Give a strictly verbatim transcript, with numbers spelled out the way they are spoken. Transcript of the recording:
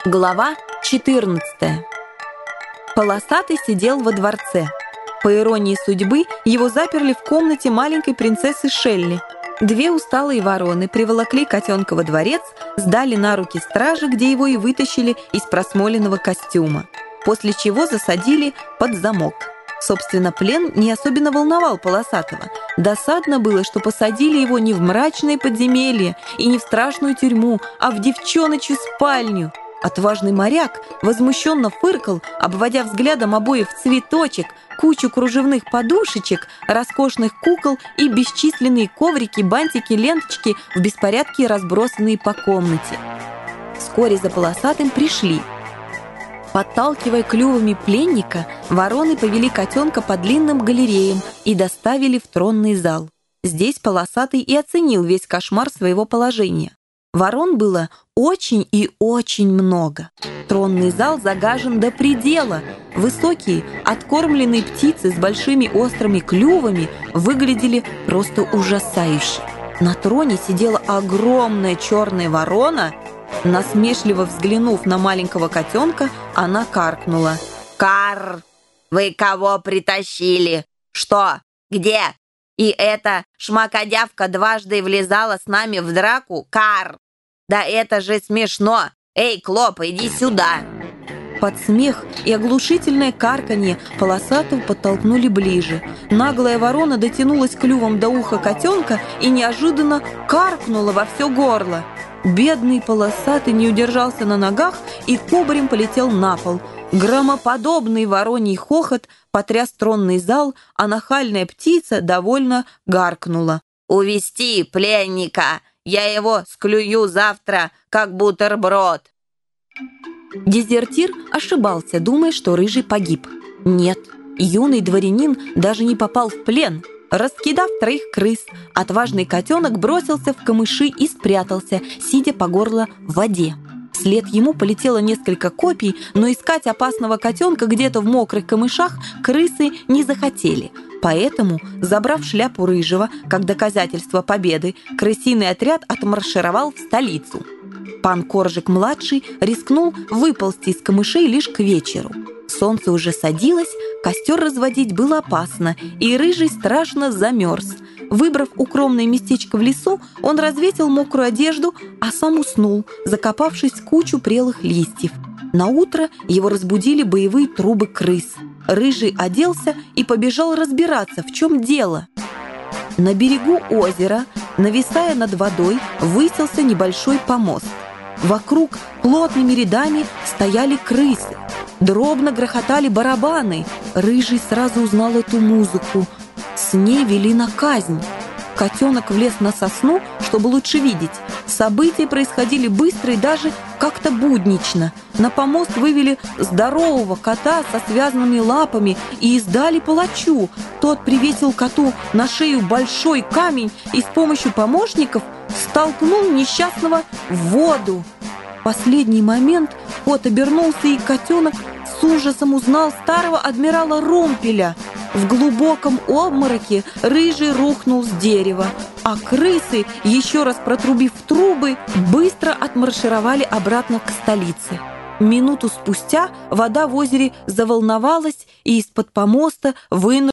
Глава четырнадцатая. Полосатый сидел во дворце. По иронии судьбы, его заперли в комнате маленькой принцессы Шелли. Две усталые вороны приволокли котенка во дворец, сдали на руки стражи, где его и вытащили из просмоленного костюма, после чего засадили под замок. Собственно, плен не особенно волновал Полосатого. Досадно было, что посадили его не в мрачное подземелье и не в страшную тюрьму, а в девчоночью спальню. Отважный моряк возмущенно фыркал, обводя взглядом обои в цветочек, кучу кружевных подушечек, роскошных кукол и бесчисленные коврики, бантики, ленточки в беспорядке, разбросанные по комнате. Вскоре за Полосатым пришли. Подталкивая клювами пленника, вороны повели котенка по длинным галереям и доставили в тронный зал. Здесь Полосатый и оценил весь кошмар своего положения. Ворон было очень и очень много. Тронный зал загажен до предела. Высокие, откормленные птицы с большими острыми клювами выглядели просто ужасающе. На троне сидела огромная черная ворона. Насмешливо взглянув на маленького котенка, она каркнула. «Карр! Вы кого притащили? Что? Где? И эта шмакодявка дважды влезала с нами в драку? Карр! Да это же смешно! Эй, Клоп, иди сюда!» Под смех и оглушительное карканье Полосатого подтолкнули ближе. Наглая ворона дотянулась клювом до уха котенка и неожиданно каркнула во все горло. Бедный Полосатый не удержался на ногах и кубарем полетел на пол. Громоподобный вороний хохот потряс тронный зал, а нахальная птица довольно гаркнула. «Увести пленника! Я его склюю завтра, как бутерброд!» Дезертир ошибался, думая, что Рыжий погиб. Нет, юный дворянин даже не попал в плен. Раскидав троих крыс, отважный котенок бросился в камыши и спрятался, сидя по горло в воде. Вслед ему полетело несколько копий, но искать опасного котенка где-то в мокрых камышах крысы не захотели. Поэтому, забрав шляпу Рыжего как доказательство победы, крысиный отряд отмаршировал в столицу. Пан Коржик-младший рискнул выползти из камышей лишь к вечеру. Солнце уже садилось, костер разводить было опасно, и Рыжий страшно замерз. Выбрав укромное местечко в лесу, он развесил мокрую одежду, а сам уснул, закопавшись в кучу прелых листьев. Наутро его разбудили боевые трубы крыс. Рыжий оделся и побежал разбираться, в чем дело. На берегу озера, нависая над водой, высился небольшой помост. Вокруг плотными рядами стояли крысы. Дробно грохотали барабаны. Рыжий сразу узнал эту музыку. С ней вели на казнь. Котенок влез на сосну, чтобы лучше видеть. События происходили быстро и даже как-то буднично. На помост вывели здорового кота со связанными лапами и издали палачу. Тот привесил коту на шею большой камень и с помощью помощников столкнул несчастного в воду. В последний момент кот обернулся, и котенок с ужасом узнал старого адмирала Румпеля. В глубоком обмороке Рыжий рухнул с дерева, а крысы, еще раз протрубив трубы, быстро отмаршировали обратно к столице. Минуту спустя вода в озере заволновалась, и из-под помоста вынырнула